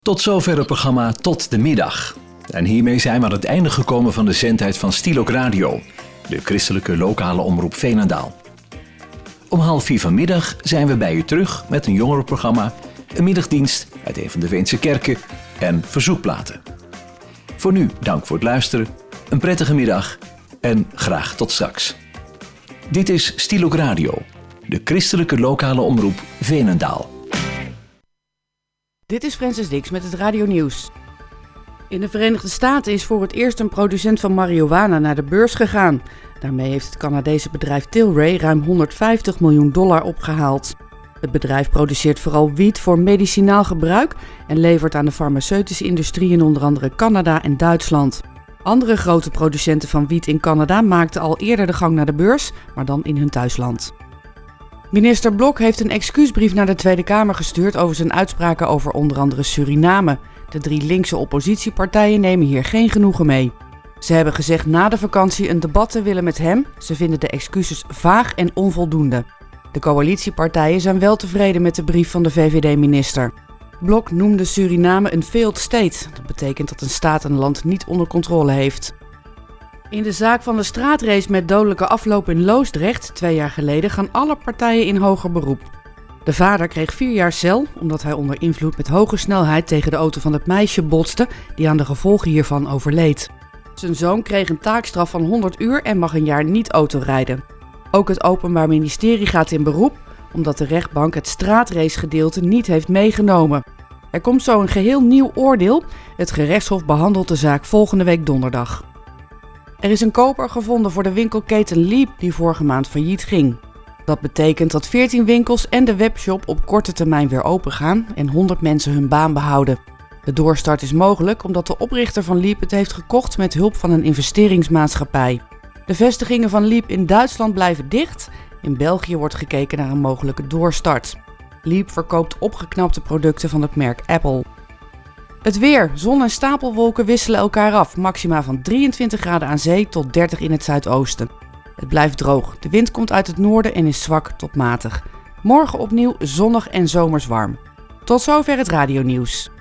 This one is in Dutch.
Tot zover het programma Tot de Middag. En hiermee zijn we aan het einde gekomen van de zendtijd van Stiel Ook Radio, de christelijke lokale omroep Veenendaal. Om 3:30 vanmiddag zijn we bij u terug met een jongerenprogramma, een middagdienst uit een van de Veense kerken en verzoekplaten. Voor nu dank voor het luisteren, een prettige middag en graag tot straks. Dit is Stiel Ook Radio, de christelijke lokale omroep Veenendaal. Dit is Francis Dix met het Radio Nieuws. In de Verenigde Staten is voor het eerst een producent van marihuana naar de beurs gegaan. Daarmee heeft het Canadese bedrijf Tilray ruim $150 miljoen opgehaald. Het bedrijf produceert vooral wiet voor medicinaal gebruik en levert aan de farmaceutische industrie in onder andere Canada en Duitsland. Andere grote producenten van wiet in Canada maakten al eerder de gang naar de beurs, maar dan in hun thuisland. Minister Blok heeft een excuusbrief naar de Tweede Kamer gestuurd over zijn uitspraken over onder andere Suriname. De 3 linkse oppositiepartijen nemen hier geen genoegen mee. Ze hebben gezegd na de vakantie een debat te willen met hem. Ze vinden de excuses vaag en onvoldoende. De coalitiepartijen zijn wel tevreden met de brief van de VVD-minister. Blok noemde Suriname een failed state. Dat betekent dat een staat een land niet onder controle heeft. In de zaak van de straatrace met dodelijke afloop in Loosdrecht 2 jaar geleden gaan alle partijen in hoger beroep. De vader kreeg 4 jaar cel omdat hij onder invloed met hoge snelheid tegen de auto van het meisje botste die aan de gevolgen hiervan overleed. Zijn zoon kreeg een taakstraf van 100 uur en mag een jaar niet autorijden. Ook het Openbaar Ministerie gaat in beroep omdat de rechtbank het straatracegedeelte niet heeft meegenomen. Er komt zo een geheel nieuw oordeel. Het gerechtshof behandelt de zaak volgende week donderdag. Er is een koper gevonden voor de winkelketen Leap die vorige maand failliet ging. Dat betekent dat 14 winkels en de webshop op korte termijn weer open gaan en 100 mensen hun baan behouden. De doorstart is mogelijk omdat de oprichter van Leap het heeft gekocht met hulp van een investeringsmaatschappij. De vestigingen van Leap in Duitsland blijven dicht. In België wordt gekeken naar een mogelijke doorstart. Leap verkoopt opgeknapte producten van het merk Apple. Het weer. Zon en stapelwolken wisselen elkaar af. Maxima van 23 graden aan zee tot 30 in het zuidoosten. Het blijft droog. De wind komt uit het noorden en is zwak tot matig. Morgen opnieuw zonnig en zomers warm. Tot zover het radionieuws.